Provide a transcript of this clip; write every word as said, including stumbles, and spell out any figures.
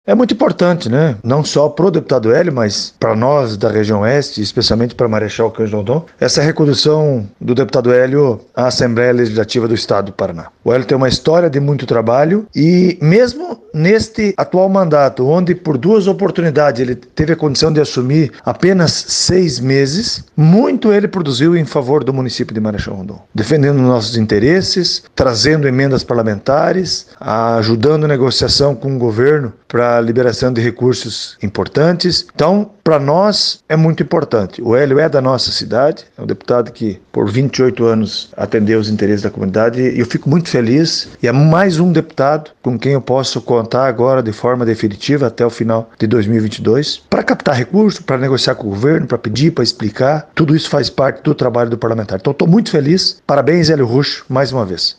É muito importante, né? Não só para o deputado Hélio, mas para nós da região oeste, especialmente para Marechal Cândido Rondon, essa recondução do deputado Hélio à Assembleia Legislativa do Estado do Paraná. O Hélio tem uma história de muito trabalho e mesmo neste atual mandato, onde por duas oportunidades ele teve a condição de assumir apenas seis meses, muito ele produziu em favor do município de Marechal Rondon, defendendo nossos interesses, trazendo emendas parlamentares, ajudando a negociação com o governo para a liberação de recursos importantes. Então, para nós é muito importante. O Hélio é da nossa cidade, é um deputado que por vinte e oito anos atendeu os interesses da comunidade e eu fico muito feliz. E é mais um deputado com quem eu posso contar agora de forma definitiva até o final de dois mil e vinte e dois para captar recursos, para negociar com o governo, para pedir, para explicar. Tudo isso faz parte do trabalho do parlamentar. Então, estou muito feliz. Parabéns, Hélio Rucho, mais uma vez.